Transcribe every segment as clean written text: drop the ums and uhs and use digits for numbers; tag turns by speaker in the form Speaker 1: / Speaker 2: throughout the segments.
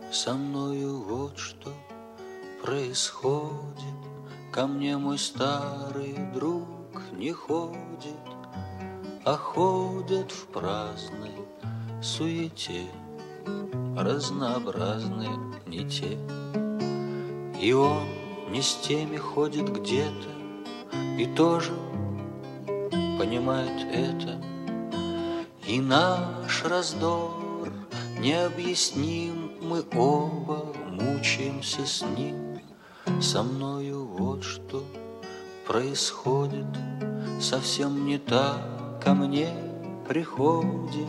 Speaker 1: Со мною вот что происходит. Ко мне мой старый друг не ходит, а ходят в праздной суете разнообразные не те. И он не с теми ходит где-то и тоже понимает это. И наш раздор необъясним, мы оба мучаемся с ним. Со мною вот что происходит, совсем не так ко мне приходит.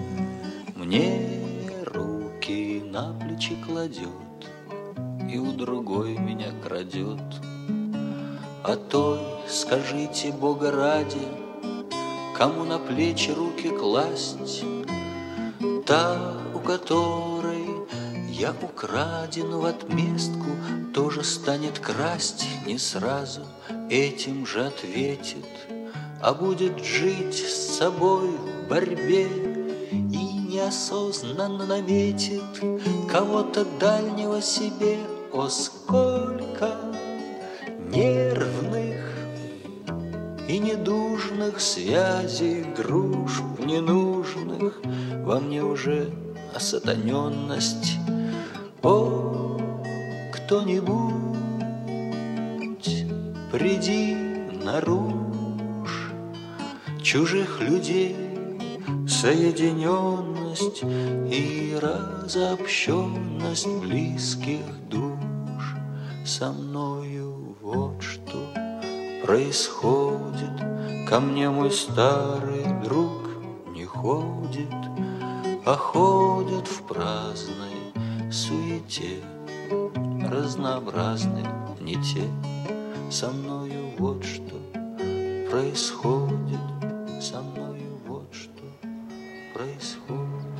Speaker 1: Мне руки на плечи кладет и у другой меня крадет. А той, скажите Бога ради, кому на плечи руки класть? Та, у которой я украден в отместку, тоже станет красть не сразу, этим же ответит, а будет жить с собой в борьбе и неосознанно наметит кого-то дальнего себе. О, сколько нервных и недужных связей, дружб ненужных, во мне уже осатаненность. О, кто-нибудь, приди нарушь чужих людей соединенность и разобщенность близких душ. Со мною вот что происходит. Ко мне мой старый друг не ходит, а ходят в праздной суете разнообразные не те. Со мною вот что происходит, со мною вот что происходит.